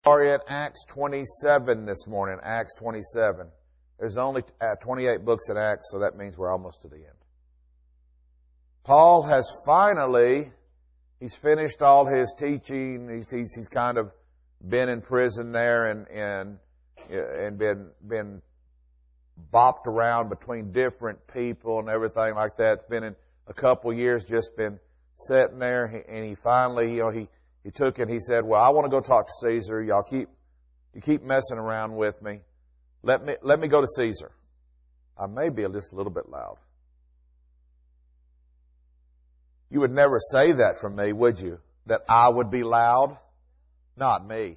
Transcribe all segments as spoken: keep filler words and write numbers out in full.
are in Acts twenty-seven this morning, Acts twenty-seven. There's only uh, twenty-eight books in Acts, so that means we're almost to the end. Paul has finally, he's finished all his teaching. He's, he's, he's kind of been in prison there and, and, and been, been bopped around between different people and everything like that. It's been in a couple years, just been sitting there, and he finally, you know, he, he took it and he said, well, I want to go talk to Caesar. Y'all keep, you keep messing around with me. Let me, let me go to Caesar. I may be just a little bit loud. You would never say that from me, would you? That I would be loud? Not me.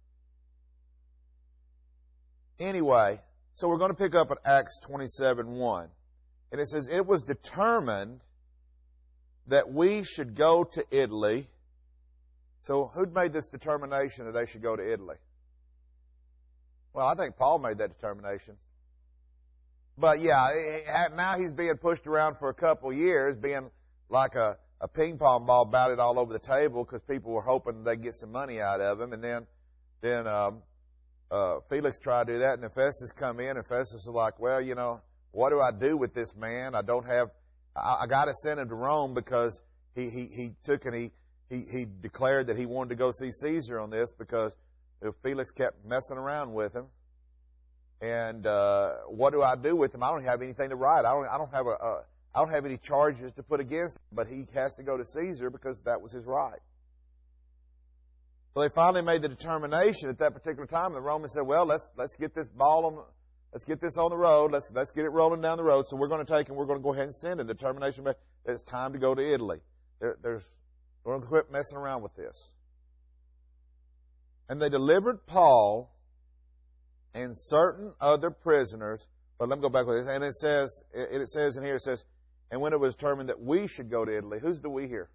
Anyway, so we're going to pick up at Acts twenty-seven one. And it says, it was determined that we should go to Italy. So who'd made this determination that they should go to Italy? Well, I think Paul made that determination. But yeah, now he's being pushed around for a couple years, being like a, a ping pong ball batted all over the table because people were hoping they'd get some money out of him. And then, then um, uh, Felix tried to do that, and then Festus come in, and Festus is like, well, you know, what do I do with this man? I don't have, I, I got to send him to Rome because he, he, he took and he, he, he declared that he wanted to go see Caesar on this because if Felix kept messing around with him. And uh, what do I do with him? I don't have anything to write. I don't. I don't have a. a I don't have any charges to put against him. But he has to go to Caesar because that was his right. So they finally made the determination at that particular time. The Romans said, "Well, let's let's get this ball on. Let's get this on the road. Let's let's get it rolling down the road. So we're going to take and we're going to go ahead and send it. The determination that it's time to go to Italy. There, there's we're going to quit messing around with this." And they delivered Paul and certain other prisoners. But let me go back with this. And it says, it says in here, it says, and when it was determined that we should go to Italy. Who's the we here?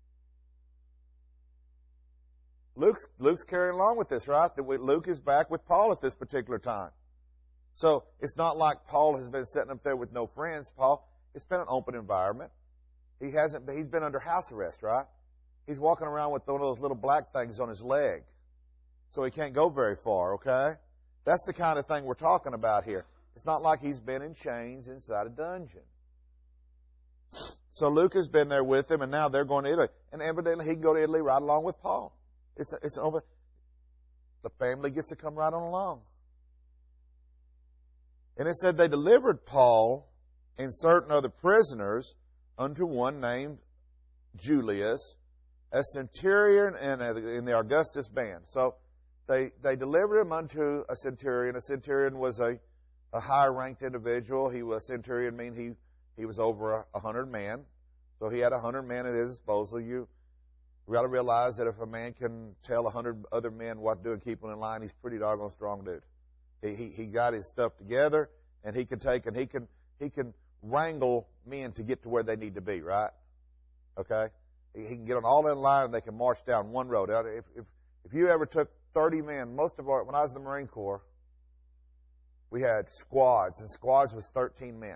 Luke's, Luke's carrying along with this, right? That Luke is back with Paul at this particular time. So it's not like Paul has been sitting up there with no friends. Paul, it's been an open environment. He hasn't been, he's been under house arrest, right? He's walking around with one of those little black things on his leg. So he can't go very far, okay? That's the kind of thing we're talking about here. It's not like he's been in chains inside a dungeon. So Luke has been there with him, and now they're going to Italy. And evidently he can go to Italy right along with Paul. It's, a, it's over. The family gets to come right on along. And it said they delivered Paul and certain other prisoners unto one named Julius, a centurion in the Augustus band. So They, they delivered him unto a centurion. A centurion was a, a high-ranked individual. He was a centurion, mean he, he was over a, a hundred men. So he had a hundred men at his disposal. You got to realize that if a man can tell a hundred other men what to do and keep them in line, he's a pretty doggone strong dude. He, he, he got his stuff together, and he can take and he can he can wrangle men to get to where they need to be, right? Okay? He, he can get them all in line, and they can march down one road. If, if, if you ever took thirty men, most of our, when I was in the Marine Corps, we had squads, and squads was thirteen men.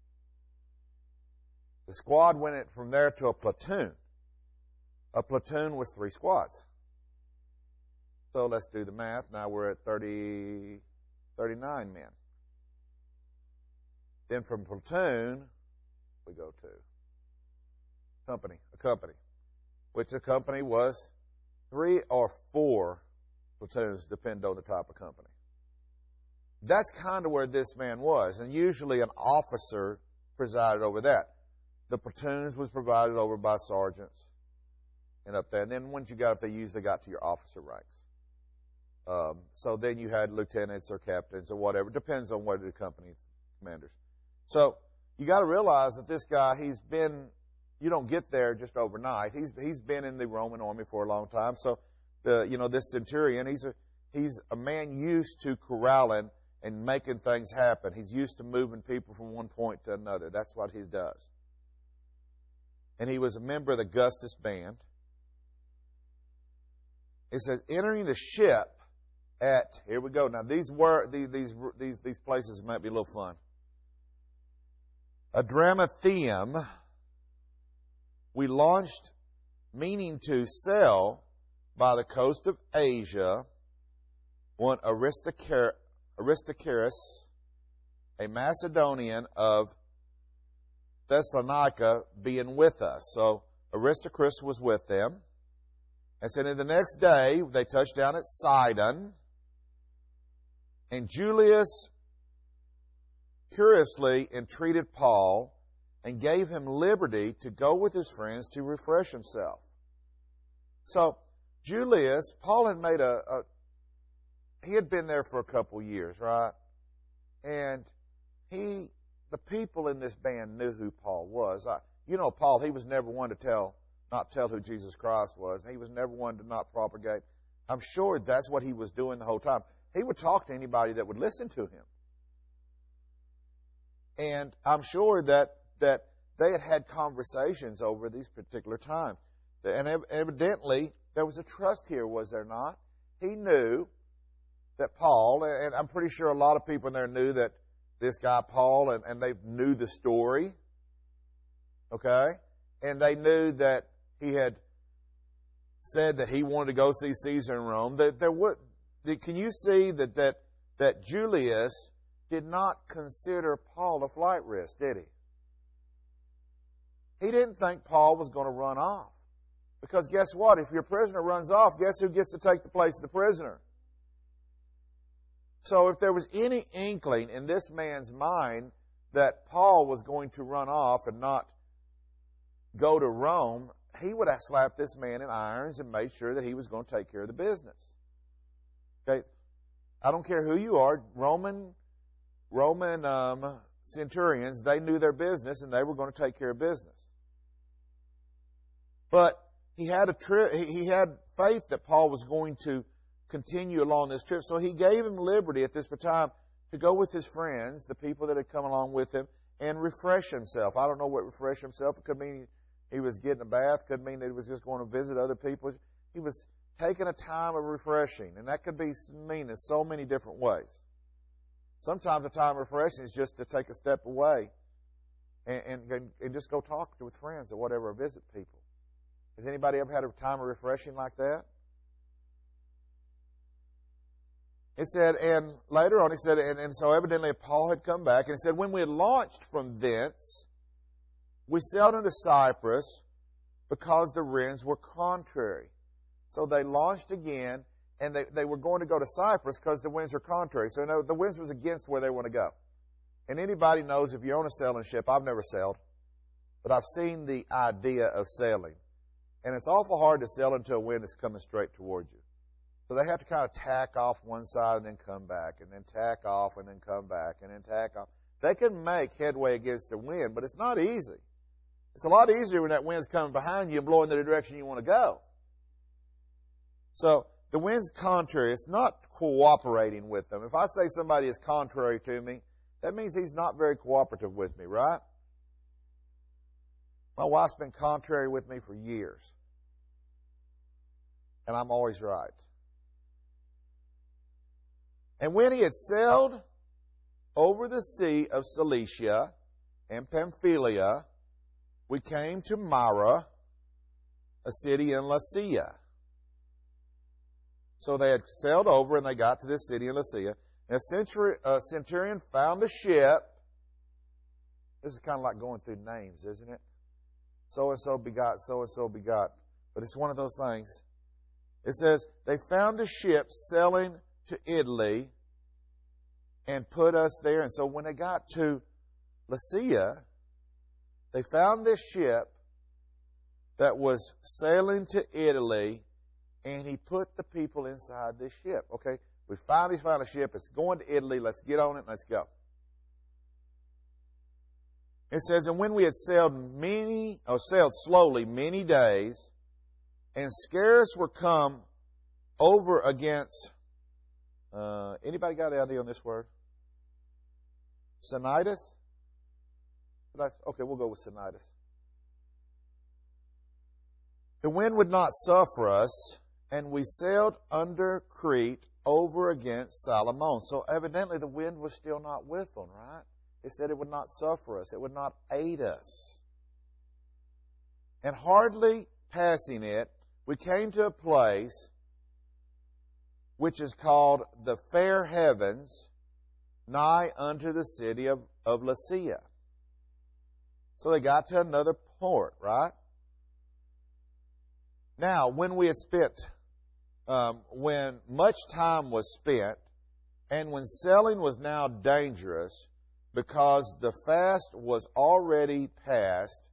The squad went from there to a platoon. A platoon was three squads. So let's do the math. Now we're at thirty, thirty-nine men. Then from platoon, we go to company, a company, which a company was three or four platoons, depend on the type of company. That's kind of where this man was. And usually an officer presided over that. The platoons was provided over by sergeants and up there. And then once you got up there, you usually got to your officer ranks. Um, so then you had lieutenants or captains or whatever. Depends on what the company commanders. So you got to realize that this guy, he's been, you don't get there just overnight. He's he's been in the Roman army for a long time. So The, you know, this centurion, he's a, he's a man used to corralling and making things happen. He's used to moving people from one point to another. That's what he does. And he was a member of the Augustus band. It says, entering the ship at, here we go. Now, these were, these, these, these, these places might be a little fun. Adramyttium, we launched, meaning to sail by the coast of Asia one Aristarchus, a Macedonian of Thessalonica, being with us. So Aristarchus was with them. And said, in the next day, they touched down at Sidon, and Julius curiously entreated Paul and gave him liberty to go with his friends to refresh himself. So, Julius, Paul had made a, a he had been there for a couple years, right? And he, the people in this band knew who Paul was. I, you know, Paul, he was never one to tell, not tell who Jesus Christ was. He was never one to not propagate. I'm sure that's what he was doing the whole time. He would talk to anybody that would listen to him. And I'm sure that, that they had had conversations over these particular times. And evidently, there was a trust here, was there not? He knew that Paul, and I'm pretty sure a lot of people in there knew that this guy Paul, and, and they knew the story, okay? And they knew that he had said that he wanted to go see Caesar in Rome. That there would, can you see that, that, that Julius did not consider Paul a flight risk, did he? He didn't think Paul was going to run off. Because guess what? If your prisoner runs off, guess who gets to take the place of the prisoner? So if there was any inkling in this man's mind that Paul was going to run off and not go to Rome, he would have slapped this man in irons and made sure that he was going to take care of the business. Okay? I don't care who you are. Roman, Roman um, centurions, they knew their business and they were going to take care of business. But he had a tri- he had faith that Paul was going to continue along this trip. So he gave him liberty at this time to go with his friends, the people that had come along with him, and refresh himself. I don't know what refresh himself. It could mean he was getting a bath. Could mean that he was just going to visit other people. He was taking a time of refreshing. And that could be mean in so many different ways. Sometimes a time of refreshing is just to take a step away and, and, and just go talk with friends or whatever, or visit people. Has anybody ever had a time of refreshing like that? It said, and later on he said, and, and so evidently Paul had come back, and he said, when we had launched from thence, we sailed into Cyprus because the winds were contrary. So they launched again, and they, they were going to go to Cyprus because the winds were contrary. So no, the winds was against where they want to go. And anybody knows if you're on a sailing ship, I've never sailed, but I've seen the idea of sailing. And it's awful hard to sail into a wind that's coming straight towards you. So they have to kind of tack off one side and then come back, and then tack off and then come back, and then tack off. They can make headway against the wind, but it's not easy. It's a lot easier when that wind's coming behind you and blowing the direction you want to go. So the wind's contrary. It's not cooperating with them. If I say somebody is contrary to me, that means he's not very cooperative with me, right? My wife's been contrary with me for years. And I'm always right. And when he had sailed over the sea of Cilicia and Pamphylia, we came to Myra, a city in Lycia. So they had sailed over and they got to this city in Lycia. And a centurion found a ship. This is kind of like going through names, isn't it? So-and-so begot, so-and-so begot. But it's one of those things. It says, they found a ship sailing to Italy and put us there. And so when they got to Lycia, they found this ship that was sailing to Italy, and he put the people inside this ship. Okay, we finally found a ship. It's going to Italy. Let's get on it and let's go. It says, and when we had sailed many, or sailed slowly many days, and scarce were come over against, uh, anybody got an idea on this word? Sinitis? Okay, we'll go with Sinitis. The wind would not suffer us, and we sailed under Crete over against Salmon. So evidently the wind was still not with them, right? It said it would not suffer us. It would not aid us. And hardly passing it, we came to a place which is called the Fair Havens, nigh unto the city of, of Lasea. So they got to another port, right? Now, when we had spent, um, when much time was spent, and when sailing was now dangerous, because the fast was already past,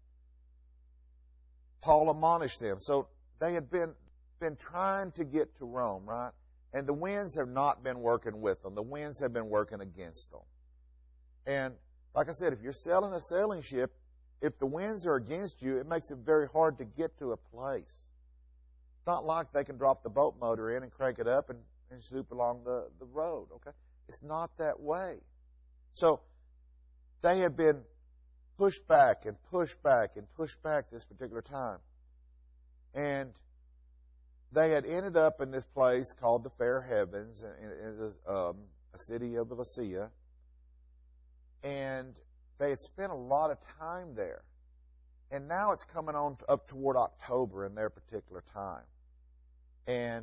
Paul admonished them. So they had been, been trying to get to Rome, right? And the winds have not been working with them. The winds have been working against them. And like I said, if you're sailing a sailing ship, if the winds are against you, it makes it very hard to get to a place. It's not like they can drop the boat motor in and crank it up and, and zoop along the, the road, okay? It's not that way. So they have been pushed back and pushed back and pushed back this particular time. And they had ended up in this place called the Fair Havens, in um, a city of Lasea. And they had spent a lot of time there. And now it's coming on up toward October in their particular time. And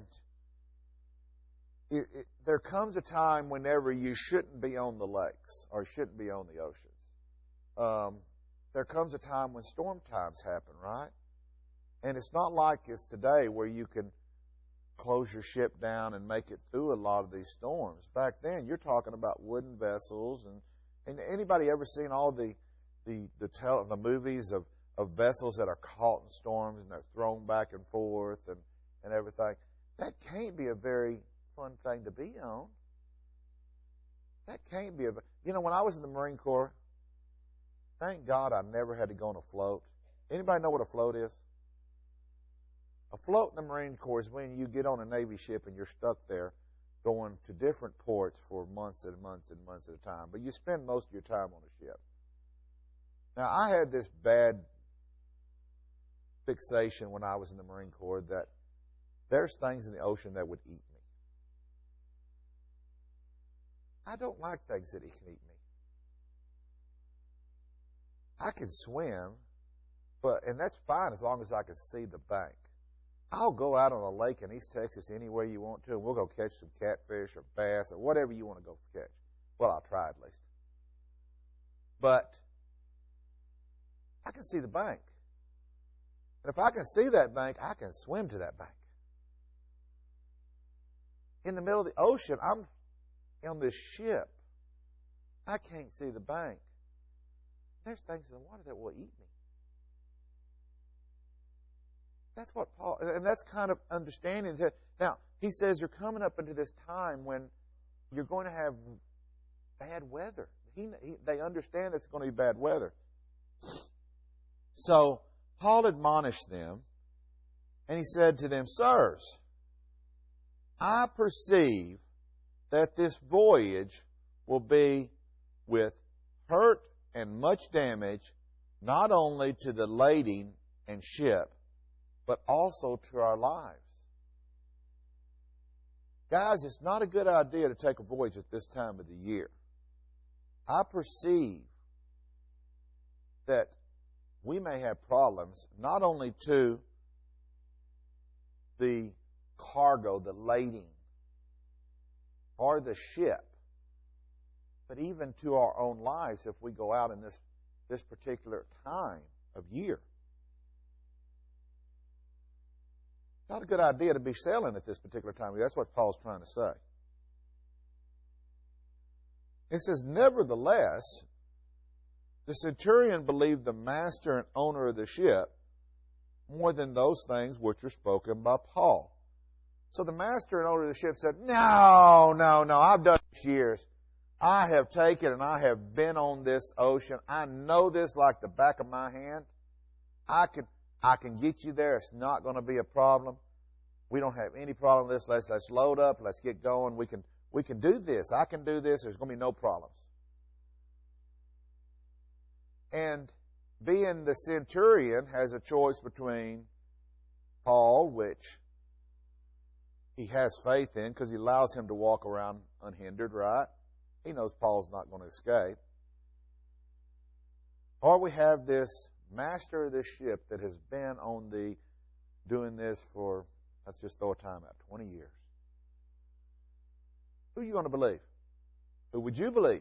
it, it, there comes a time whenever you shouldn't be on the lakes or shouldn't be on the oceans. Um, there comes a time when storm times happen, right? And it's not like it's today where you can close your ship down and make it through a lot of these storms. Back then, you're talking about wooden vessels. And, and anybody ever seen all the the the, tel- the movies of, of vessels that are caught in storms and they're thrown back and forth and, and everything? That can't be a very fun thing to be on. That can't be a... You know, when I was in the Marine Corps, thank God I never had to go on a float. Anybody know what a float is? A float in the Marine Corps is when you get on a Navy ship and you're stuck there going to different ports for months and months and months at a time. But you spend most of your time on a ship. Now, I had this bad fixation when I was in the Marine Corps that there's things in the ocean that would eat me. I don't like things that can eat me. I can swim, but and that's fine as long as I can see the bank. I'll go out on a lake in East Texas anywhere you want to, and we'll go catch some catfish or bass or whatever you want to go catch. Well, I'll try at least. But I can see the bank. And if I can see that bank, I can swim to that bank. In the middle of the ocean, I'm on this ship. I can't see the bank. There's things in the water that will eat me. That's what Paul, and that's kind of understanding that. Now, he says you're coming up into this time when you're going to have bad weather. He, he, they understand it's going to be bad weather. So, Paul admonished them, and he said to them, Sirs, I perceive that this voyage will be with hurt and much damage, not only to the lading and ship, but also to our lives. Guys, it's not a good idea to take a voyage at this time of the year. I perceive that we may have problems not only to the cargo, the lading, or the ship, but even to our own lives if we go out in this, this particular time of year. Not a good idea to be sailing at this particular time. That's what Paul's trying to say. It says, nevertheless, the centurion believed the master and owner of the ship more than those things which were spoken by Paul. So the master and owner of the ship said, no, no, no, I've done this years. I have taken and I have been on this ocean. I know this like the back of my hand. I can I can get you there. It's not going to be a problem. We don't have any problem with this. Let's let's load up. Let's get going. We can we can do this. I can do this. There's going to be no problems. And being the centurion has a choice between Paul, which he has faith in because he allows him to walk around unhindered, right? He knows Paul's not going to escape. Or we have this master of this ship that has been on the, doing this for, let's just throw a time out, twenty years. Who are you going to believe? Who would you believe?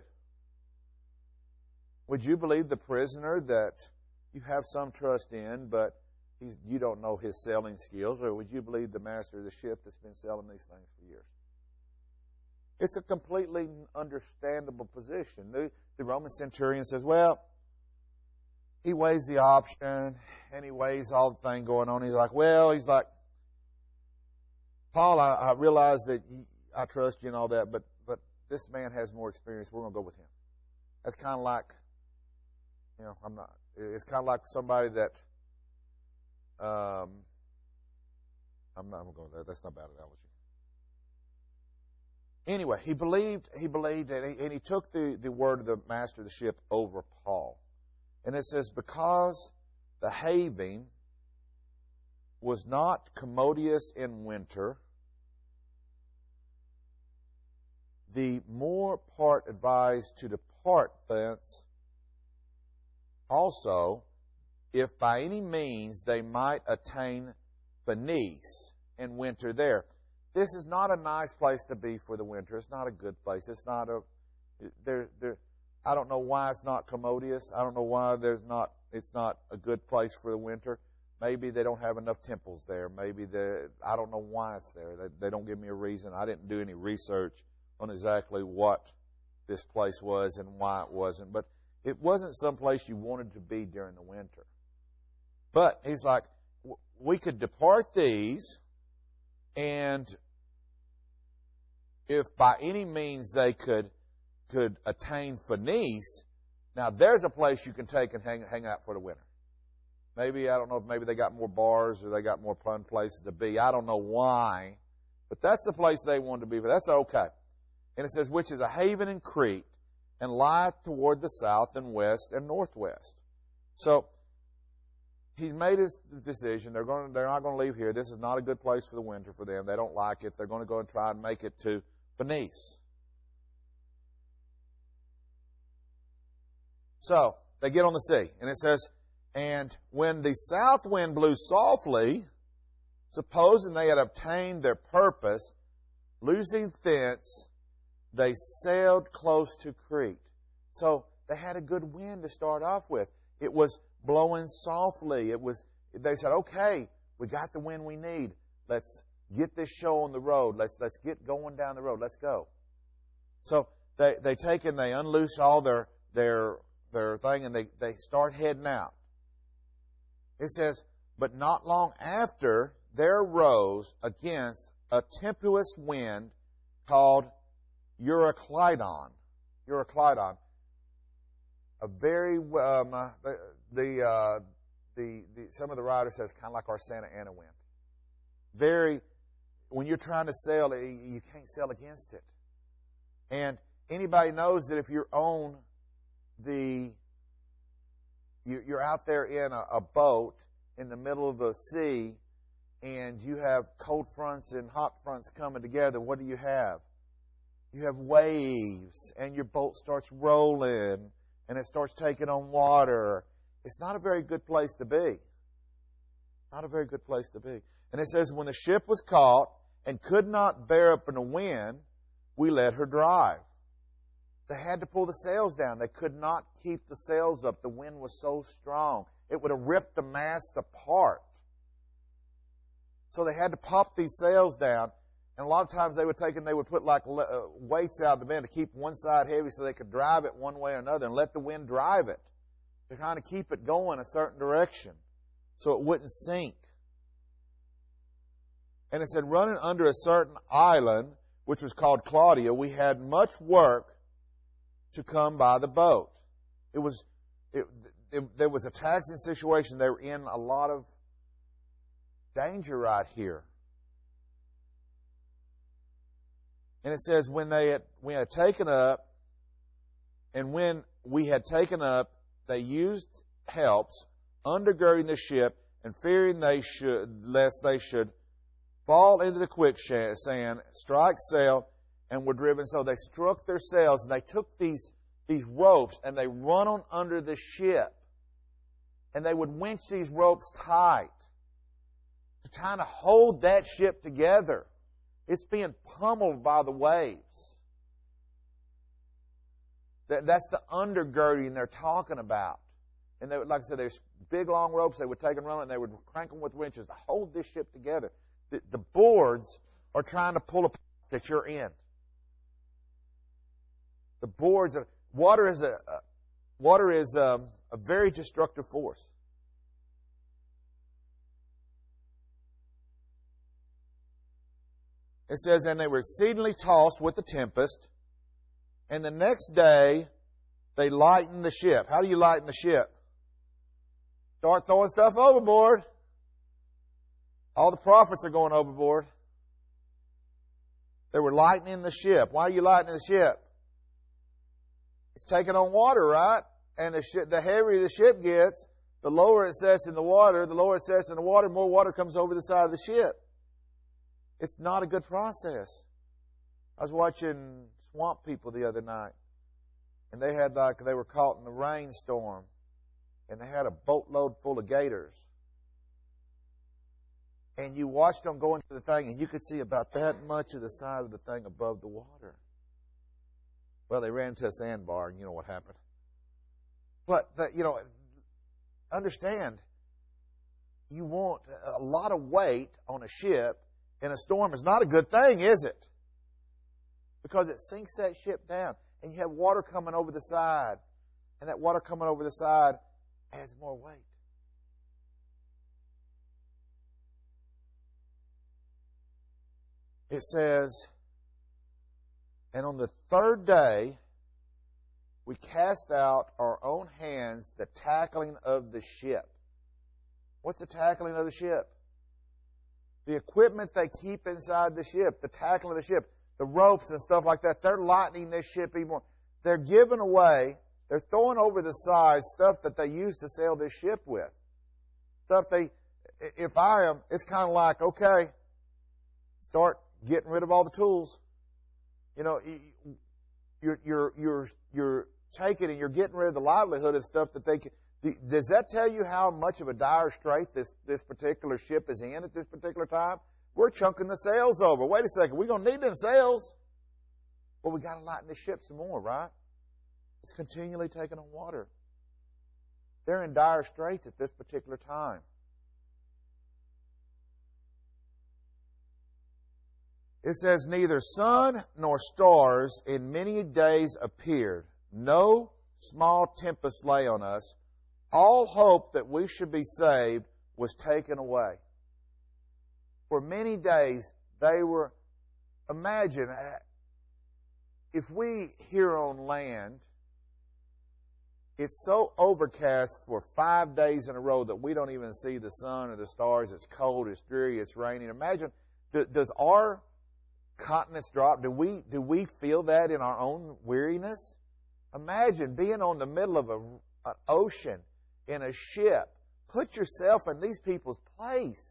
Would you believe the prisoner that you have some trust in, but he's, you don't know his selling skills? Or would you believe the master of the ship that's been selling these things for years? It's a completely understandable position. The, the Roman centurion says, well, he weighs the option, and he weighs all the thing going on. He's like, well, he's like, Paul, I, I realize that you, I trust you and all that, but, but this man has more experience. We're going to go with him. That's kind of like, you know, I'm not, it's kind of like somebody that, um, I'm not going to go there. That's not a bad analogy. Anyway, he believed, he believed, and he, and he took the, the word of the master of the ship over Paul. And it says, because the haven was not commodious in winter, the more part advised to depart thence also, if by any means they might attain Phoenice and winter there. This is not a nice place to be for the winter. It's not a good place. It's not a, there, there, I don't know why it's not commodious. I don't know why there's not, it's not a good place for the winter. Maybe they don't have enough temples there. Maybe they, I don't know why it's there. They, they don't give me a reason. I didn't do any research on exactly what this place was and why it wasn't. But it wasn't some place you wanted to be during the winter. But he's like, we could depart these, and if by any means they could could attain Phoenice, now there's a place you can take and hang, hang out for the winter. Maybe, I don't know if maybe they got more bars or they got more fun places to be. I don't know why. But that's the place they wanted to be. But that's okay. And it says, which is a haven in Crete, and lie toward the south and west and northwest. So he made his decision. They're going. They're not going to leave here. This is not a good place for the winter for them. They don't like it. They're going to go and try and make it to Phoenice. So they get on the sea, and it says, and when the south wind blew softly, supposing they had obtained their purpose, losing thence, they sailed close to Crete. So they had a good wind to start off with. It was blowing softly. It was. They said, okay, we got the wind we need. Let's get this show on the road. Let's let's get going down the road. Let's go. So they they take and they unloose all their their their thing, and they, they start heading out. It says, but not long after, there rose against a tempestuous wind called Euroclydon. Euroclydon. A very, um, uh, the, the, uh, the, the, some of the writers says kind of like our Santa Ana wind. Very, when you're trying to sail, you can't sail against it. And anybody knows that if you're on the, you're out there in a, a boat in the middle of the sea, and you have cold fronts and hot fronts coming together, what do you have? You have waves, and your boat starts rolling, and it starts taking on water. It's not a very good place to be. Not a very good place to be. And it says, when the ship was caught and could not bear up in the wind, we let her drive. They had to pull the sails down. They could not keep the sails up. The wind was so strong. It would have ripped the mast apart. So they had to pop these sails down. And a lot of times they would take and they would put like uh, weights out of the bend to keep one side heavy so they could drive it one way or another and let the wind drive it to kind of keep it going a certain direction so it wouldn't sink. And it said, running under a certain island, which was called Claudia, we had much work to come by the boat. It was, it, it, there was a taxing situation. They were in a lot of danger right here. And it says, when they had, we had taken up, and when we had taken up, they used helps, undergirding the ship, and fearing they should, lest they should fall into the quicksand, strike sail, and were driven. So they struck their sails, and they took these, these ropes, and they run on under the ship. And they would winch these ropes tight to kind of hold that ship together. It's being pummeled by the waves. That, that's the undergirding they're talking about. And they would, like I said, there's big long ropes they would take and run, and they would crank them with winches to hold this ship together. The, the boards are trying to pull a that you're in. The boards are water is a, a water is a, a very destructive force. It says, and they were exceedingly tossed with the tempest, and the next day they lightened the ship. How do you lighten the ship? Start throwing stuff overboard. All the prophets are going overboard. They were lightening the ship. Why are you lightening the ship? It's taking on water, right? And the, ship, the heavier the ship gets, the lower it sets in the water. The lower it sets in the water, more water comes over the side of the ship. It's not a good process. I was watching Swamp People the other night, and they had like they were caught in a rainstorm, and they had a boatload full of gators. And you watched them go into the thing, and you could see about that much of the side of the thing above the water. Well, they ran into a sandbar, and you know what happened. But, the, you know, understand, you want a lot of weight on a ship in a storm is not a good thing, is it? Because it sinks that ship down, and you have water coming over the side, and that water coming over the side adds more weight. It says, and on the third day, we cast out our own hands the tackling of the ship. What's the tackling of the ship? The equipment they keep inside the ship, the tackling of the ship, the ropes and stuff like that, they're lightening this ship even more. They're giving away, they're throwing over the side stuff that they used to sail this ship with. Stuff they, if I am, it's kind of like, okay, start getting rid of all the tools. You know, you're, you're, you're, you're taking and you're getting rid of the livelihood of stuff that they can. Does that tell you how much of a dire strait this, this particular ship is in at this particular time? We're chunking the sails over. Wait a second, we're going to need them sails. Well, we got to lighten the ship some more, right? It's continually taking on water. They're in dire straits at this particular time. It says, neither sun nor stars in many days appeared. No small tempest lay on us. All hope that we should be saved was taken away. For many days, they were, imagine, if we here on land, it's so overcast for five days in a row that we don't even see the sun or the stars. It's cold, it's dreary, it's raining. Imagine, does our continents drop? Do we, do we feel that in our own weariness? Imagine being on the middle of a, an ocean in a ship. Put yourself in these people's place.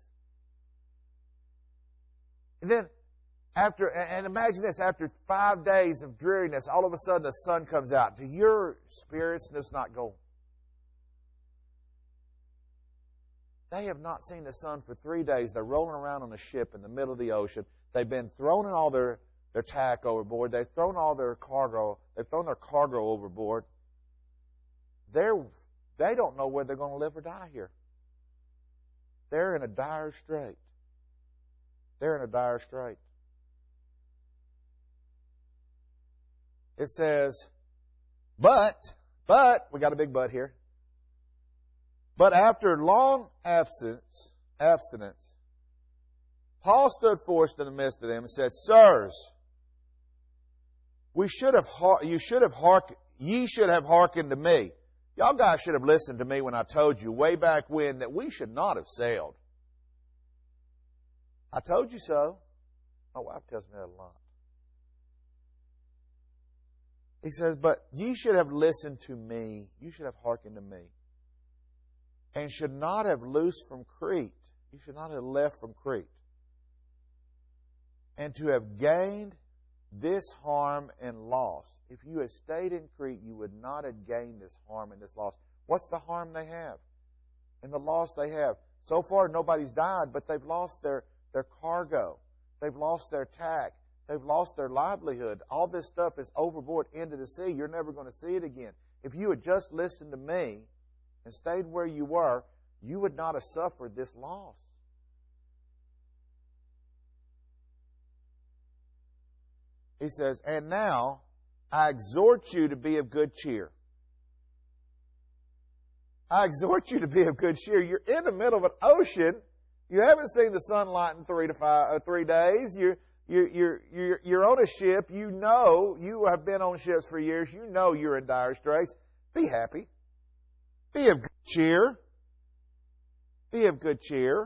And then, after, and imagine this, after five days of dreariness, all of a sudden the sun comes out. Do your spirits just not go? They have not seen the sun for three days. They're rolling around on a ship in the middle of the ocean. They've been throwing all their, their tack overboard. They've thrown all their cargo. They've thrown their cargo overboard. They're, they don't know whether they're going to live or die here. They're in a dire strait. They're in a dire strait. It says, but, but, we got a big but here. But after long absence, abstinence, Paul stood forth in the midst of them and said, sirs, we should have, you should have hearkened, ye should have hearkened to me. Y'all guys should have listened to me when I told you way back when that we should not have sailed. I told you so. My wife tells me that a lot. He says, but ye should have listened to me. You should have hearkened to me. And should not have loosed from Crete. You should not have left from Crete. And to have gained this harm and loss. If you had stayed in Crete, you would not have gained this harm and this loss. What's the harm they have? And the loss they have? So far, nobody's died, but they've lost their, their cargo. They've lost their tack. They've lost their livelihood. All this stuff is overboard into the sea. You're never going to see it again. If you had just listened to me and stayed where you were, you would not have suffered this loss. He says, and now I exhort you to be of good cheer. I exhort you to be of good cheer. You're in the middle of an ocean. You haven't seen the sunlight in three to five, uh, three days. You're, you're, you're, you're, you're on a ship. You know, you have been on ships for years. You know you're in dire straits. Be happy. Be of good cheer. Be of good cheer.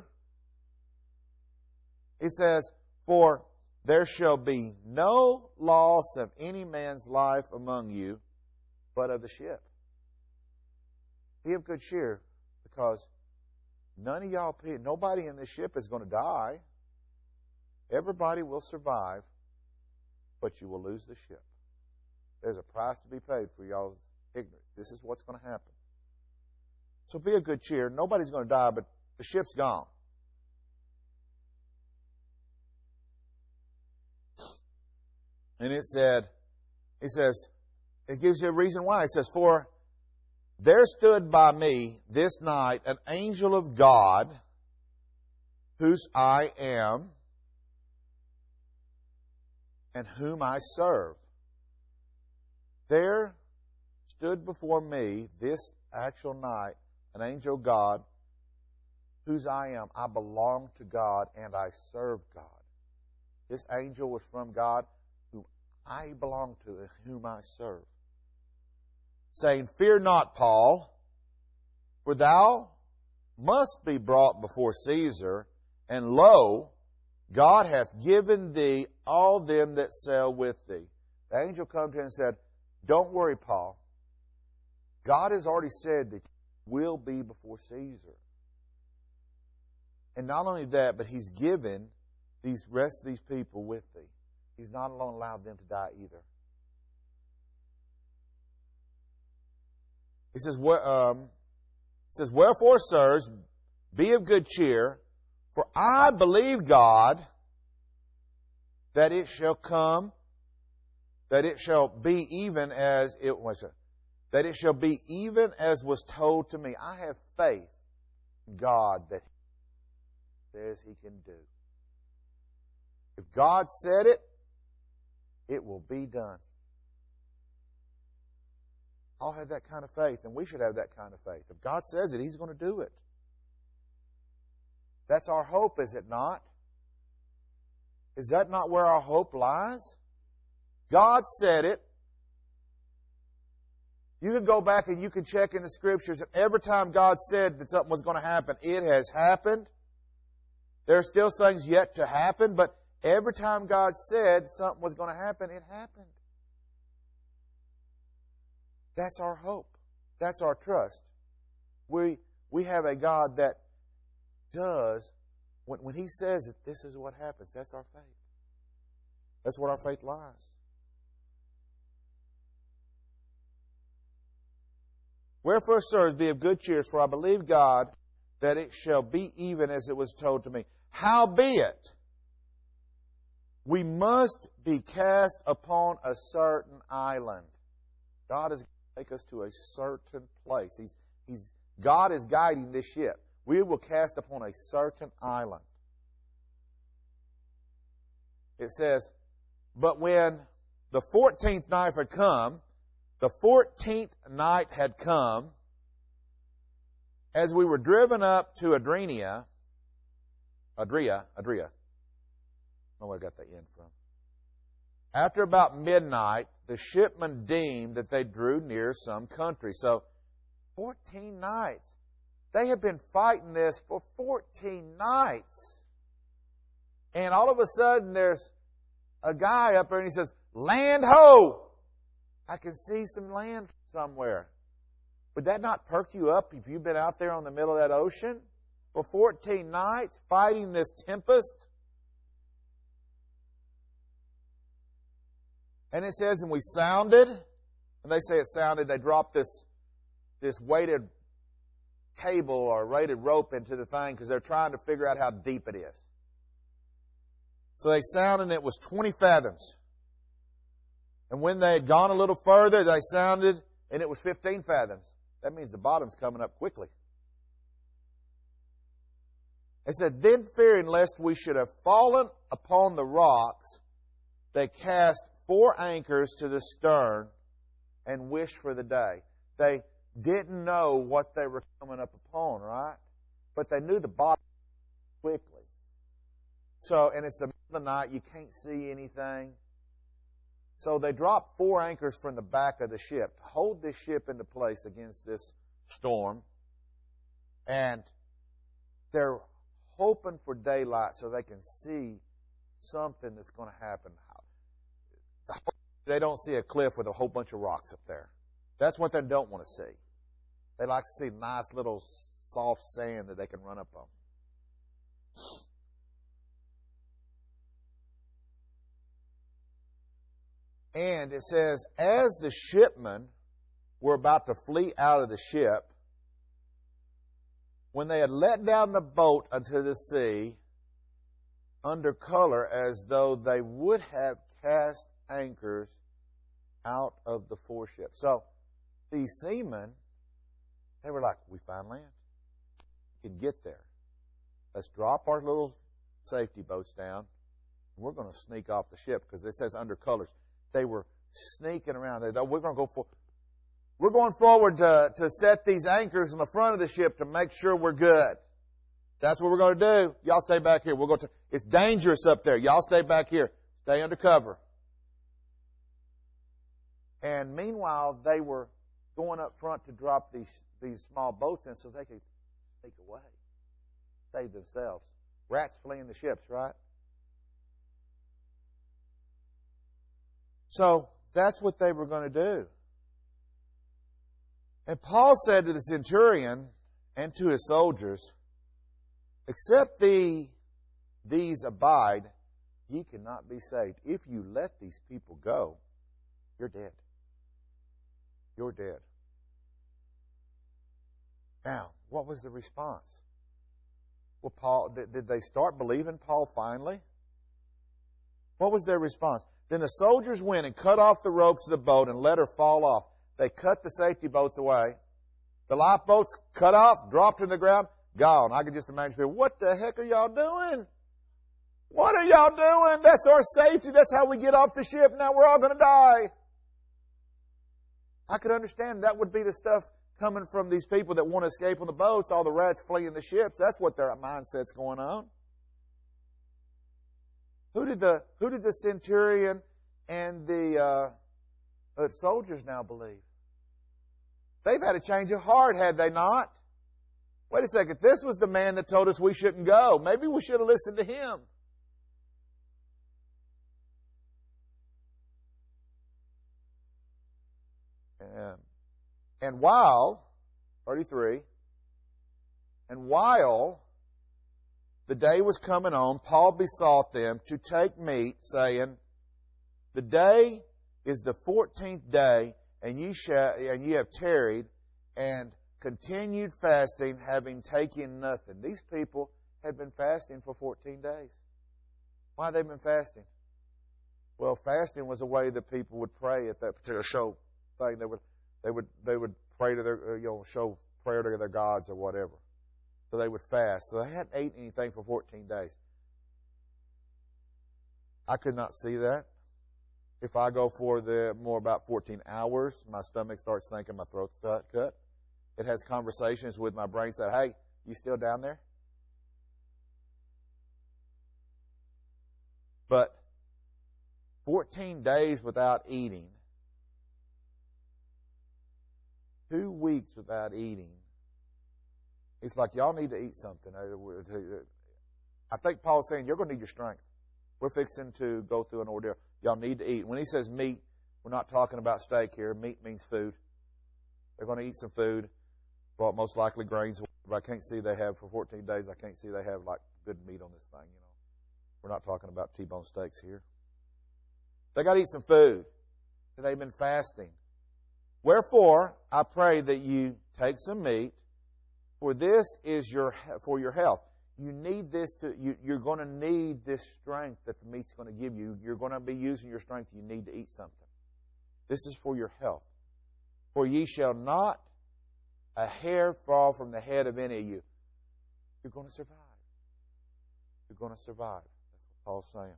He says, for there shall be no loss of any man's life among you, but of the ship. Be of good cheer, because none of y'all, nobody in this ship is going to die. Everybody will survive, but you will lose the ship. There's a price to be paid for y'all's ignorance. This is what's going to happen. So be of good cheer. Nobody's going to die, but the ship's gone. And it said, he says, it gives you a reason why. It says, for there stood by me this night an angel of God, whose I am, and whom I serve. There stood before me this actual night an angel of God, whose I am. I belong to God and I serve God. This angel was from God, whom I belong to and whom I serve. Saying, fear not, Paul, for thou must be brought before Caesar, and lo, God hath given thee all them that sail with thee. The angel came to him and said, don't worry, Paul. God has already said that you will be before Caesar. And not only that, but He's given these rest of these people with thee. He's not alone allowed them to die either. He says, um, he says, wherefore, sirs, be of good cheer, for I believe God that it shall come, that it shall be even as it was, that it shall be even as was told to me. I have faith in God that He says He can do. If God said it, it will be done. I'll have that kind of faith, and we should have that kind of faith. If God says it, He's going to do it. That's our hope, is it not? Is that not where our hope lies? God said it. You can go back and you can check in the Scriptures, and every time God said that something was going to happen, it has happened. There are still things yet to happen, but every time God said something was going to happen, it happened. That's our hope. That's our trust. We we have a God that does, when, when He says it, this is what happens. That's our faith. That's where our faith lies. Wherefore, sirs, be of good cheer, for I believe God that it shall be even as it was told to me. Howbeit, we must be cast upon a certain island. God is take us to a certain place. He's, he's, God is guiding this ship. We will cast upon a certain island. It says, but when the fourteenth night had come, the fourteenth night had come, as we were driven up to Adria, Adria, Adria, I don't know where I got that in from. After about midnight, the shipmen deemed that they drew near some country. So, fourteen nights. They have been fighting this for fourteen nights. And all of a sudden, there's a guy up there and he says, land ho! I can see some land somewhere. Would that not perk you up if you've been out there on the middle of that ocean for fourteen nights fighting this tempest? And it says, and we sounded, and they say it sounded, they dropped this, this weighted cable or weighted rope into the thing because they're trying to figure out how deep it is. So they sounded, and it was twenty fathoms. And when they had gone a little further, they sounded, and it was fifteen fathoms. That means the bottom's coming up quickly. They said, then fearing lest we should have fallen upon the rocks, they cast four anchors to the stern and wished for the day. They didn't know what they were coming up upon, right? But they knew the bottom quickly. So, and it's the middle of the night, you can't see anything. So they dropped four anchors from the back of the ship to hold this ship into place against this storm. And they're hoping for daylight so they can see something that's going to happen. They don't see a cliff with a whole bunch of rocks up there. That's what they don't want to see. They like to see nice little soft sand that they can run up on. And it says, as the shipmen were about to flee out of the ship, when they had let down the boat unto the sea, under color as though they would have cast anchors out of the foreship. So, these seamen, they were like, we found land. We can get there. Let's drop our little safety boats down, and we're going to sneak off the ship, because it says under colors. They were sneaking around. They thought, we're going to go for, we're going forward to, to set these anchors in the front of the ship to make sure we're good. That's what we're going to do. Y'all stay back here. We'll go to, it's dangerous up there. Y'all stay back here. Stay under cover. And meanwhile, they were going up front to drop these, these small boats in so they could sneak away. Save themselves. Rats fleeing the ships, right? So, that's what they were going to do. And Paul said to the centurion and to his soldiers, except thee, these abide, ye cannot be saved. If you let these people go, you're dead. You're dead. Now, what was the response? Well, Paul, did, did they start believing Paul finally? What was their response? Then the soldiers went and cut off the ropes of the boat and let her fall off. They cut the safety boats away. The lifeboats cut off, dropped to the ground, gone. I could just imagine people, what the heck are y'all doing? What are y'all doing? That's our safety. That's how we get off the ship. Now we're all going to die. I could understand that would be the stuff coming from these people that want to escape on the boats, all the rats fleeing the ships. That's what their mindset's going on. Who did the who did the centurion and the uh, uh, soldiers now believe? They've had a change of heart, had they not? Wait a second. This was the man that told us we shouldn't go. Maybe we should have listened to him. And, and while, thirty-three, and while the day was coming on, Paul besought them to take meat, saying, the day is the fourteenth day, and ye shall, and ye have tarried, and continued fasting, having taken nothing. These people had been fasting for fourteen days. Why had they been fasting? Well, fasting was a way that people would pray at that particular show thing. They would, they would, they would pray to their, you know, show prayer to their gods or whatever. So they would fast. So they hadn't eaten anything for fourteen days. I could not see that. If I go for the more about fourteen hours, my stomach starts thinking my throat's cut. It has conversations with my brain saying, hey, you still down there? But fourteen days without eating, two weeks without eating, it's like, y'all need to eat something. I think Paul's saying, you're going to need your strength. We're fixing to go through an ordeal. Y'all need to eat. When he says meat, we're not talking about steak here. Meat means food. They're going to eat some food. Well, most likely grains. But I can't see they have, for fourteen days, I can't see they have like good meat on this thing, you know. We're not talking about T-bone steaks here. They got to eat some food. They've been fasting. Wherefore, I pray that you take some meat, for this is your for your health. you need this to, you, you're going to need this strength that the meat's going to give you. You're going to be using your strength. You need to eat something. This is for your health. For ye shall not a hair fall from the head of any of you. You're going to survive. You're going to survive. That's what Paul's saying.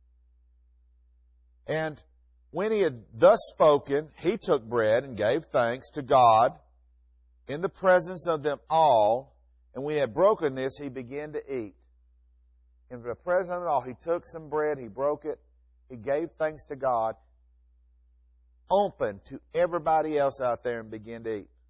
And when he had thus spoken, he took bread and gave thanks to God in the presence of them all. And when he had broken this, he began to eat. In the presence of them all, he took some bread, he broke it, he gave thanks to God, opened to everybody else out there and began to eat.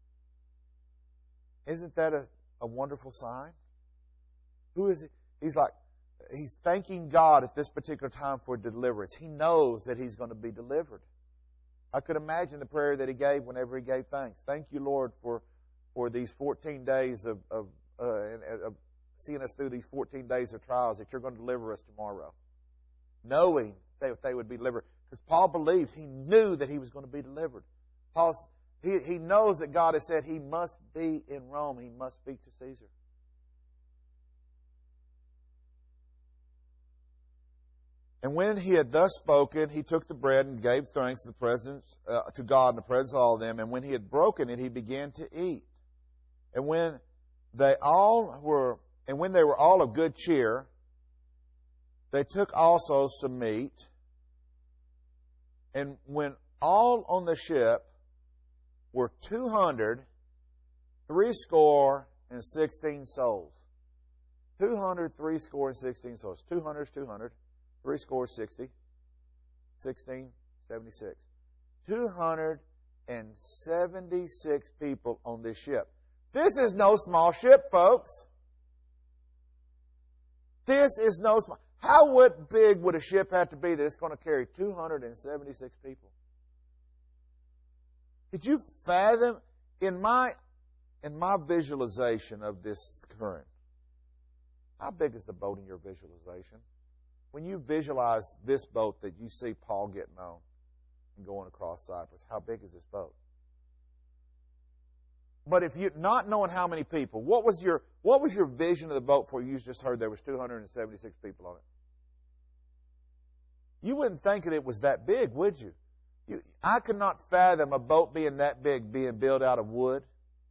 Isn't that a, a wonderful sign? Who is he? He's like, he's thanking God at this particular time for deliverance. He knows that he's going to be delivered. I could imagine the prayer that he gave whenever he gave thanks. Thank you, Lord, for, for these fourteen days of, of, uh, of seeing us through these fourteen days of trials, that you're going to deliver us tomorrow. Knowing that they would be delivered. Because Paul believed, he knew that he was going to be delivered. Paul's, he, he knows that God has said he must be in Rome. He must speak to Caesar. And when he had thus spoken, he took the bread and gave thanks to the presence uh, to God in the presence of all of them. And when he had broken it, he began to eat. And when they all were, and when they were all of good cheer, they took also some meat. And when all on the ship were two hundred, three score and sixteen souls. Two hundred, three score and sixteen souls. Two hundred is two hundred. Three score is sixty. Sixteen, seventy-six. Two hundred and seventy-six people on this ship. This is no small ship, folks. This is no small. How what big would a ship have to be that it's going to carry two hundred seventy-six people? Did you fathom in my in my visualization of this current? How big is the boat in your visualization? When you visualize this boat that you see Paul getting on and going across Cyprus, how big is this boat? But if you not knowing how many people, what was your what was your vision of the boat before you just heard there was two hundred seventy-six people on it? You wouldn't think that it was that big, would you? you? I could not fathom a boat being that big, being built out of wood.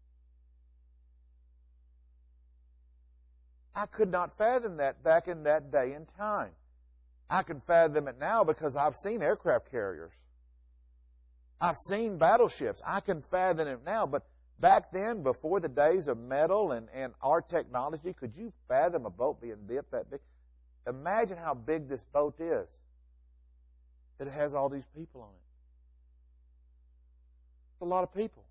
I could not fathom that back in that day and time. I can fathom it now because I've seen aircraft carriers. I've seen battleships. I can fathom it now. But back then, before the days of metal and, and our technology, could you fathom a boat being built that big? Imagine how big this boat is. That it has all these people on it. It's a lot of people.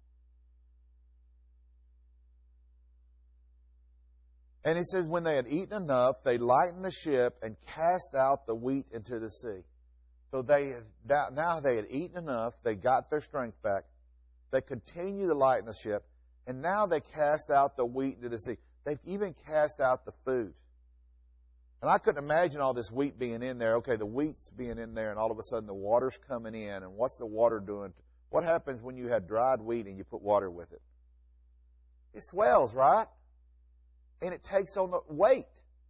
And he says, when they had eaten enough, they lightened the ship and cast out the wheat into the sea. So they had, now they had eaten enough. They got their strength back. They continued to lighten the ship. And now they cast out the wheat into the sea. They've even cast out the food. And I couldn't imagine all this wheat being in there. Okay, the wheat's being in there, and all of a sudden the water's coming in. And what's the water doing? What happens when you have dried wheat and you put water with it? It swells, right? And it takes on the weight.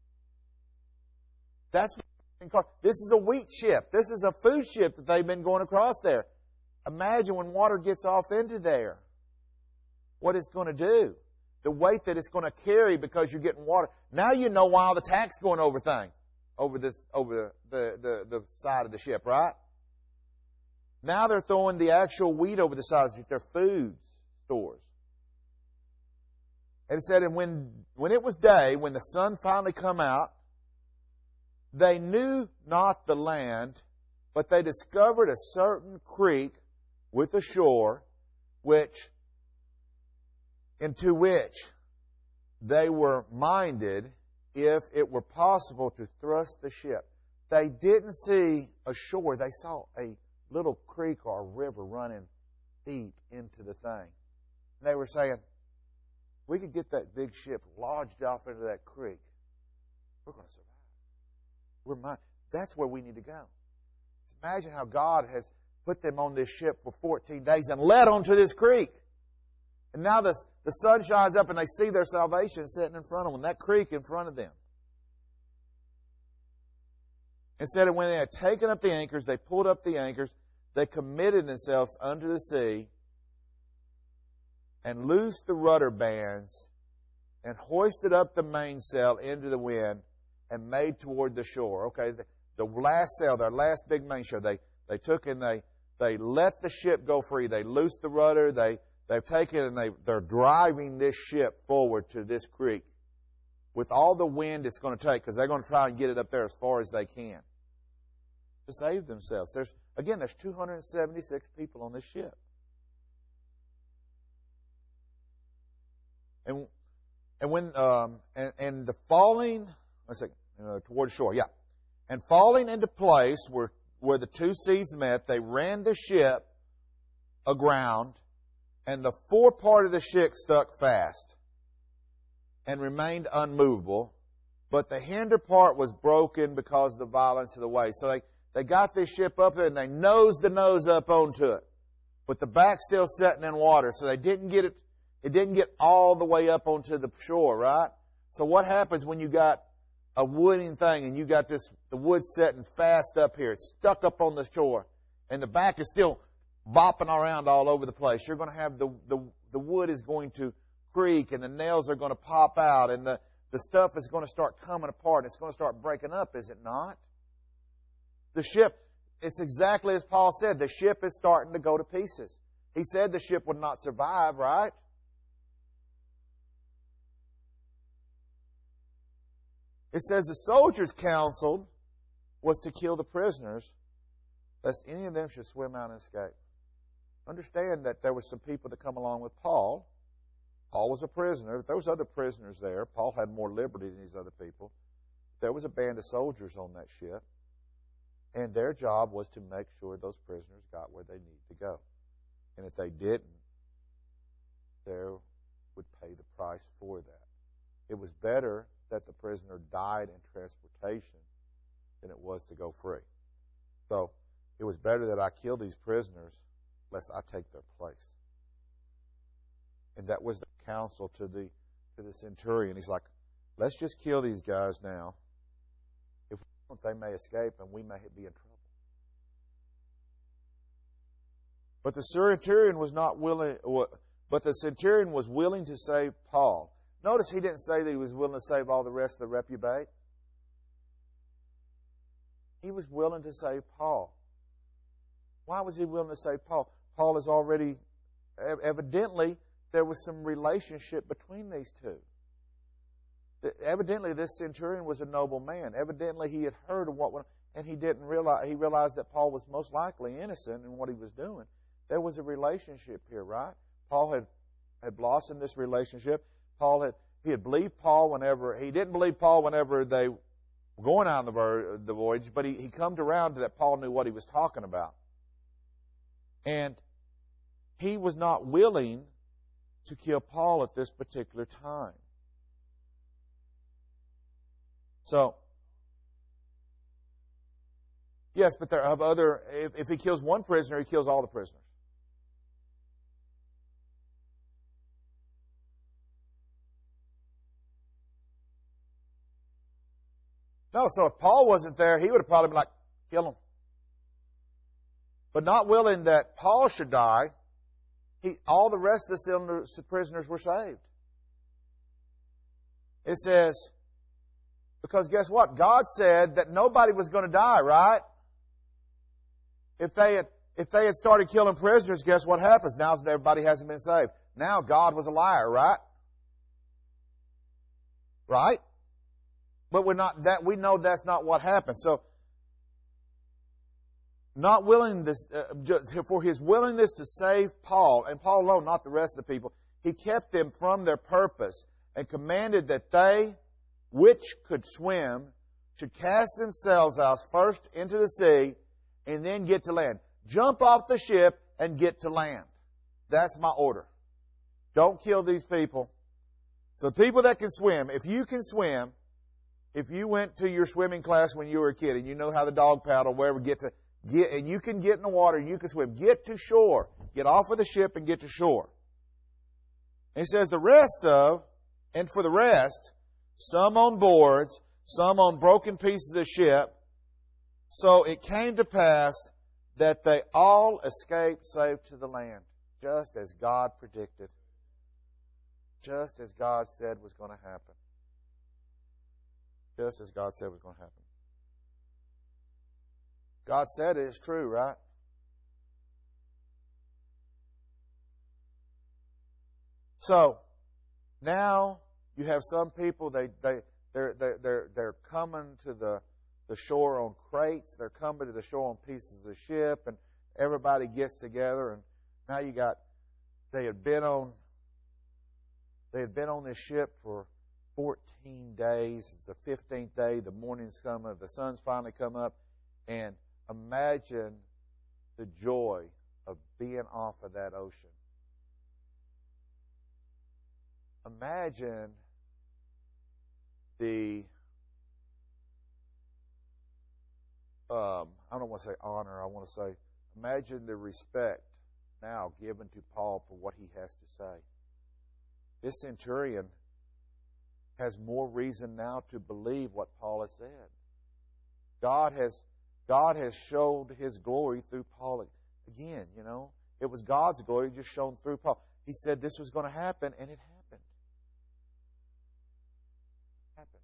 That's what, this is a wheat ship. This is a food ship that they've been going across there. Imagine when water gets off into there, what it's going to do. The weight that it's going to carry because you're getting water. Now you know why all the tank's going over thing, over this, over the, the, the side of the ship, right? Now they're throwing the actual wheat over the sides of their food stores. And it said, and when, when it was day, when the sun finally come out, they knew not the land, but they discovered a certain creek with a shore, which, into which they were minded, if it were possible, to thrust the ship. They didn't see a shore. They saw a little creek or a river running deep into the thing. And they were saying, we could get that big ship lodged off into that creek. We're going to survive. We're mine. That's where we need to go. Imagine how God has put them on this ship for fourteen days and led them to this creek. And now the, the sun shines up and they see their salvation sitting in front of them, that creek in front of them. Instead of when they had taken up the anchors, they pulled up the anchors, they committed themselves unto the sea and loosed the rudder bands and hoisted up the mainsail into the wind and made toward the shore. Okay, the, the last sail, their last big mainsail, they, they took and they, they let the ship go free. They loosed the rudder. They, they've taken and they, they're driving this ship forward to this creek with all the wind it's going to take, because they're going to try and get it up there as far as they can to save themselves. There's, again, there's two hundred seventy-six people on this ship. And and when um, and, and the falling, let's see, uh, toward shore, yeah, and falling into place where where the two seas met, they ran the ship aground, and the fore part of the ship stuck fast and remained unmovable, but the hinder part was broken because of the violence of the waves. So they, they got this ship up there and they nosed the nose up onto it, but the back still sitting in water, so they didn't get it. It didn't get all the way up onto the shore, right? So what happens when you got a wooden thing and you got this, the wood setting fast up here, it's stuck up on the shore, and the back is still bopping around all over the place? You're going to have the, the, the wood is going to creak, and the nails are going to pop out, and the, the stuff is going to start coming apart. It's going to start breaking up, is it not? The ship, it's exactly as Paul said, the ship is starting to go to pieces. He said the ship would not survive, right? It says the soldiers' counsel was to kill the prisoners, lest any of them should swim out and escape. Understand that there were some people that come along with Paul. Paul was a prisoner. There was other prisoners there. Paul had more liberty than these other people. There was a band of soldiers on that ship, and their job was to make sure those prisoners got where they needed to go. And if they didn't, they would pay the price for that. It was better that the prisoner died in transportation than it was to go free. So it was better that I kill these prisoners lest I take their place. And that was the counsel to the to the centurion. He's like, let's just kill these guys now. If we don't, they may escape and we may be in trouble. But the centurion was not willing. But the centurion was willing to save Paul. Notice he didn't say that he was willing to save all the rest of the reprobate. He was willing to save Paul. Why was he willing to save Paul? Paul is already, evidently, there was some relationship between these two. Evidently, this centurion was a noble man. Evidently, he had heard of what went on, and he didn't realize, he realized that Paul was most likely innocent in what he was doing. There was a relationship here, right? Paul had, had blossomed this relationship. Paul had, he had believed Paul whenever, he didn't believe Paul whenever they were going on the, the voyage, but he, he come around to that Paul knew what he was talking about. And he was not willing to kill Paul at this particular time. So, yes, but there are other, if, if he kills one prisoner, he kills all the prisoners. No, so if Paul wasn't there, he would have probably been like, kill him. But not willing that Paul should die, he, all the rest of the prisoners were saved. It says, because guess what? God said that nobody was going to die, right? If they had, if they had started killing prisoners, guess what happens? Now everybody hasn't been saved. Now God was a liar, right? Right? But we're not that we know that's not what happened. So, not willing to, uh, for his willingness to save Paul, and Paul alone, not the rest of the people, he kept them from their purpose and commanded that they, which could swim, should cast themselves out first into the sea and then get to land. Jump off the ship and get to land. That's my order. Don't kill these people. So the people that can swim, if you can swim, if you went to your swimming class when you were a kid and you know how the dog paddle, wherever, get to get, and you can get in the water, you can swim. Get to shore. Get off of the ship and get to shore. And he says the rest of, and for the rest, some on boards, some on broken pieces of ship. So it came to pass that they all escaped safe to the land, just as God predicted. Just as God said was going to happen. Just as God said was going to happen. God said it is true, right? So, now you have some people, they, they, they're, they're, they're, they're coming to the, the shore on crates. They're coming to the shore on pieces of the ship, and everybody gets together, and now you got, they had been on, they had been on this ship for fourteen days. It's the fifteenth day. The morning's coming. The sun's finally come up. And imagine the joy of being off of that ocean. Imagine the, um, I don't want to say honor, I want to say, imagine the respect now given to Paul for what he has to say. This centurion has more reason now to believe what Paul has said. God has, God has showed His glory through Paul. Again, you know, it was God's glory just shown through Paul. He said this was going to happen, and it happened. It happened.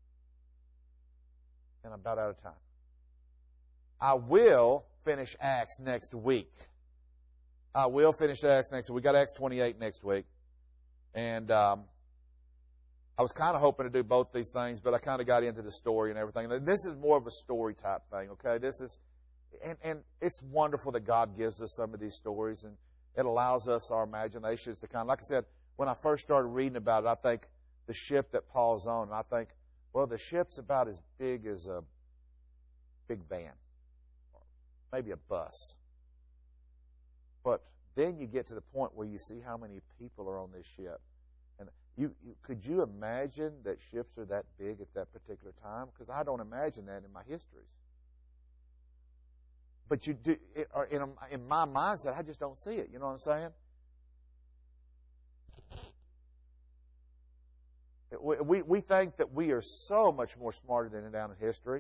And I'm about out of time. I will finish Acts next week. I will finish Acts next week. We got Acts twenty-eight next week. And um, I was kind of hoping to do both these things, but I kind of got into the story and everything. This is more of a story type thing, okay? This is, and, and it's wonderful that God gives us some of these stories, and it allows us, our imaginations to kind of, like I said, when I first started reading about it, I think the ship that Paul's on, and I think, well, the ship's about as big as a big van, or maybe a bus. But then you get to the point where you see how many people are on this ship. And you, you could you imagine that ships are that big at that particular time? Because I don't imagine that in my histories. But you do, it, or in, in my mindset, I just don't see it. You know what I'm saying? We, we, we think that we are so much more smarter than down in history.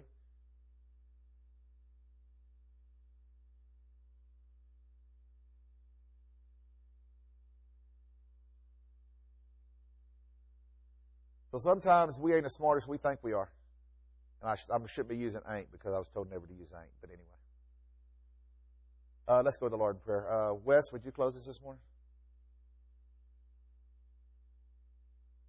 So sometimes we ain't as smart as we think we are. And I, sh- I shouldn't be using ain't because I was told never to use ain't. But anyway. Uh, let's go to the Lord in prayer. Uh, Wes, would you close us this morning?